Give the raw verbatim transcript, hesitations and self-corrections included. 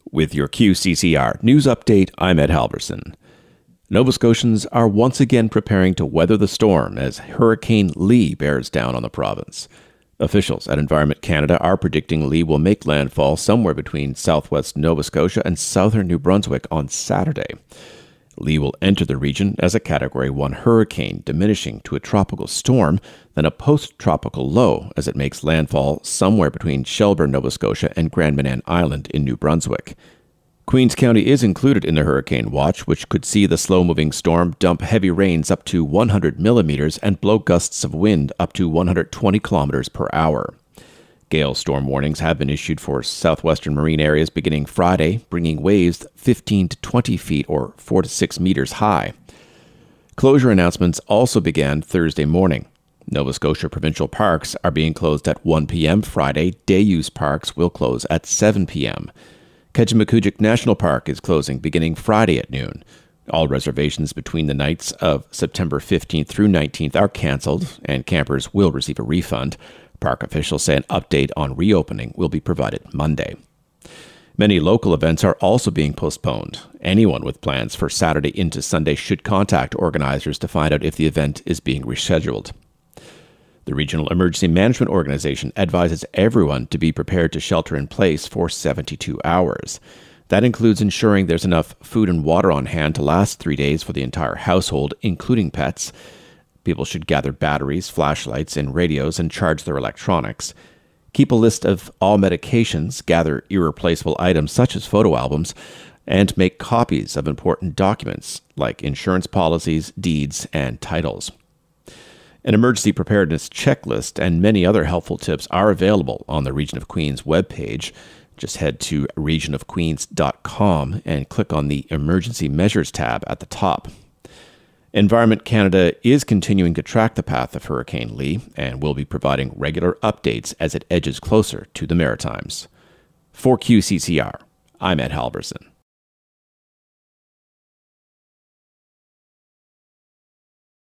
With your Q C C R news update, I'm Ed Halverson. Nova Scotians are once again preparing to weather the storm as Hurricane Lee bears down on the province. Officials at Environment Canada are predicting Lee will make landfall somewhere between southwest Nova Scotia and southern New Brunswick on Saturday. Lee will enter the region as a Category one hurricane, diminishing to a tropical storm, then a post-tropical low as it makes landfall somewhere between Shelburne, Nova Scotia and Grand Manan Island in New Brunswick. Queens County is included in the hurricane watch, which could see the slow-moving storm dump heavy rains up to one hundred millimeters and blow gusts of wind up to one hundred twenty kilometers per hour. Gale storm warnings have been issued for southwestern marine areas beginning Friday, bringing waves fifteen to twenty feet or four to six meters high. Closure announcements also began Thursday morning. Nova Scotia provincial parks are being closed at one p.m. Friday. Day-use parks will close at seven p.m. Kejimkujik National Park is closing beginning Friday at noon. All reservations between the nights of September fifteenth through nineteenth are canceled, and campers will receive a refund. Park officials say an update on reopening will be provided Monday. Many local events are also being postponed. Anyone with plans for Saturday into Sunday should contact organizers to find out if the event is being rescheduled. The Regional Emergency Management Organization advises everyone to be prepared to shelter in place for seventy-two hours. That includes ensuring there's enough food and water on hand to last three days for the entire household, including pets. People should gather batteries, flashlights, and radios and charge their electronics. Keep a list of all medications, gather irreplaceable items such as photo albums, and make copies of important documents like insurance policies, deeds, and titles. An emergency preparedness checklist and many other helpful tips are available on the Region of Queens webpage. Just head to region of queens dot com and click on the Emergency Measures tab at the top. Environment Canada is continuing to track the path of Hurricane Lee and will be providing regular updates as it edges closer to the Maritimes. For Q C C R, I'm Ed Halverson.